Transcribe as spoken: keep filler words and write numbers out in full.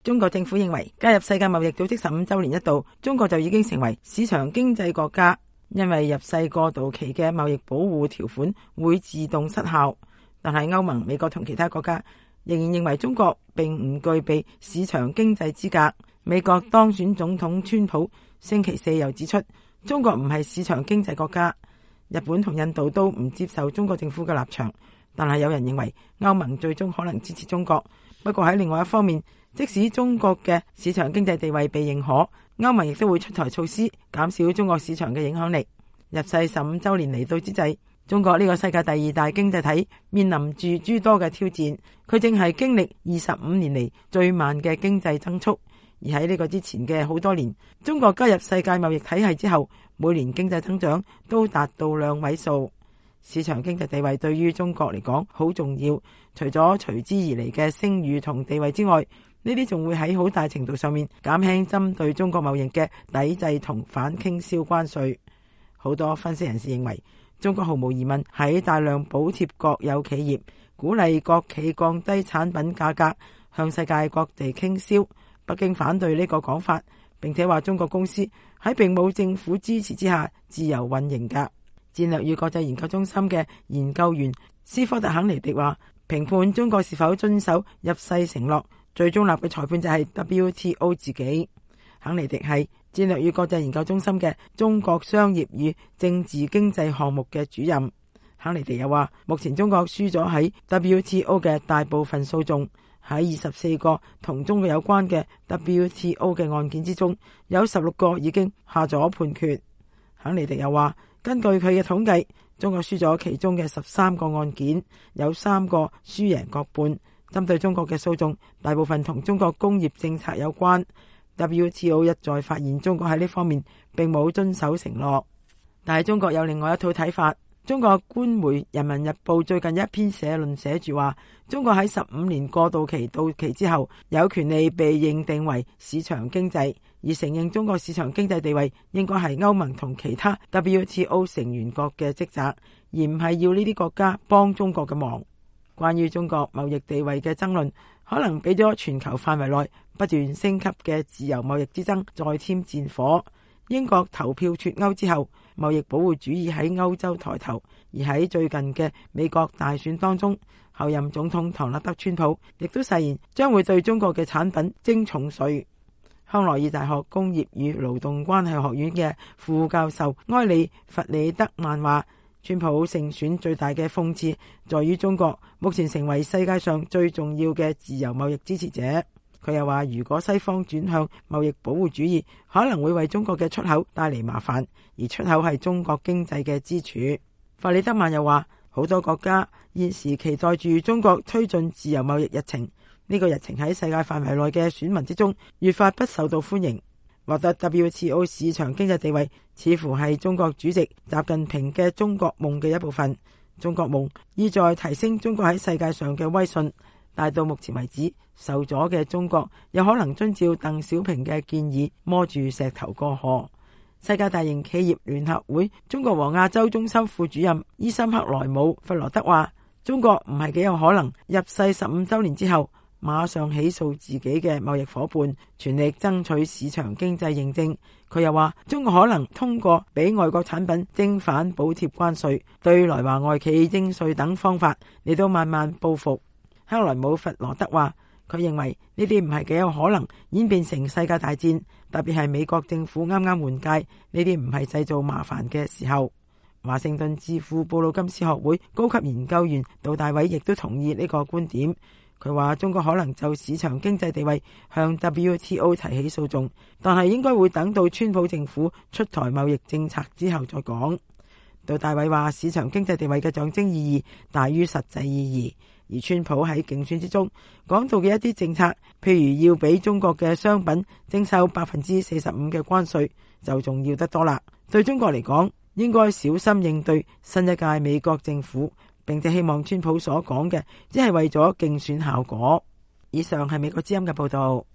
中國政府認為加入世界貿易組織十五周年一到，中國就已經成為市場經濟國家，因為入世過渡期嘅貿易保護條款會自動失效。但係歐盟、美國同其他國家仍然認為中國並唔具備市場經濟資格。美國當選總統川普星期四又指出，中國唔係市場經濟國家。日本同印度都唔接受中國政府嘅立場，但係有人認為歐盟最終可能支持中國。不過喺另外一方面，即使中國嘅市場經濟地位被認可，歐盟亦都會出台措施減少中國市場嘅影響力。入世十五周年嚟到之際，中國呢個世界第二大經濟體面臨住諸多嘅挑戰，佢正係經歷二十五年嚟最慢嘅經濟增速。而喺呢個之前嘅好多年，中國加入世界貿易體系之後，每年經濟增長都達到兩位數。市場經濟地位對於中國嚟講好重要，除咗隨之而嚟嘅聲譽同地位之外，呢啲仲會喺好大程度上面減輕針對中國貿易嘅抵制同反傾銷關稅。好多分析人士認為，中國毫無疑問喺大量補貼國有企業，鼓勵國企降低產品價格，向世界各地傾銷。北京反對呢個講法，並且話中國公司喺並冇政府支持之下自由運營㗎。戰略與國際研究中心嘅研究員斯科特肯尼迪話，評判中國是否遵守入世承諾，最中立嘅裁判就係 W T O 自己。肯尼迪係戰略與國際研究中心嘅中國商業與政治經濟項目嘅主任。肯尼迪又話，目前中國輸咗喺 W T O 嘅大部分訴訟，喺二十四個同中國有關嘅 W T O 嘅案件之中，有十六個已經下咗判決。肯尼迪又話，根據佢嘅統計，中國輸咗其中嘅十三個案件，有三個輸贏各半。針對中國嘅訴訟，大部分同中國工業政策有關。W T O 一再發現中國喺呢方面並冇遵守承諾，但係中國有另外一套睇法。中國官媒《人民日報》最近一篇社論寫住話，中國喺十五年過渡期到期之後，有權利被認定為市場經濟，而承認中國市場經濟地位應該係歐盟同其他 W T O 成員國嘅職責，而唔係要呢啲國家幫中國嘅忙。關於中國貿易地位嘅爭論，可能俾咗全球範圍內不斷升級嘅自由貿易之爭再添戰火。英國投票脫歐之後，貿易保護主義喺歐洲抬頭，而喺最近嘅美國大選當中，後任總統唐納德川普亦都誓言將會對中國嘅產品徵重稅。康奈爾大學工業與勞動關係學院嘅副教授埃里弗里德曼話，川普勝選最大嘅諷刺在於中國目前成為世界上最重要嘅自由貿易支持者。佢又話，如果西方轉向貿易保護主義，可能會為中國嘅出口帶嚟麻煩，而出口係中國經濟嘅支柱。弗里德曼又話，好多國家現時期待住中國推進自由貿易日程，呢個日程喺世界範圍內嘅選民之中越發不受到歡迎。獲得 W T O 市場經濟地位，似乎係中國主席習近平嘅中國夢嘅一部分。中國夢意在提升中國喺世界上嘅威信。但到目前為止，受阻嘅中國有可能遵照鄧小平嘅建議，摸住石頭過河。世界大型企業聯合會中國和亞洲中心副主任伊森克萊姆弗羅德話，中國唔係幾有可能入世十五周年之後馬上起訴自己嘅貿易夥伴，全力爭取市場經濟認證。佢又話，中國可能通過俾外國產品徵反補貼關稅，對來華外企徵稅等方法嚟到慢慢報復。克萊姆弗羅德話，佢認為呢啲唔係幾有可能演變成世界大戰，特別係美國政府啱啱換屆，呢啲唔係製造麻煩嘅時候。華盛頓智庫布魯金斯學會高級研究員杜大偉亦都同意呢個觀點。佢話，中國可能就市場經濟地位向 W T O 提起訴訟，但係應該會等到川普政府出台貿易政策之後再講。杜大偉話，市場經濟地位嘅象徵意義大於實際意義。而川普喺競選之中講到嘅一啲政策，譬如要俾中國嘅商品徵收百分之四十五嘅關稅，就重要得多啦。對中國嚟講，應該小心應對新一屆美國政府，並且希望川普所講嘅只係為咗競選效果。以上係美國之音嘅報道。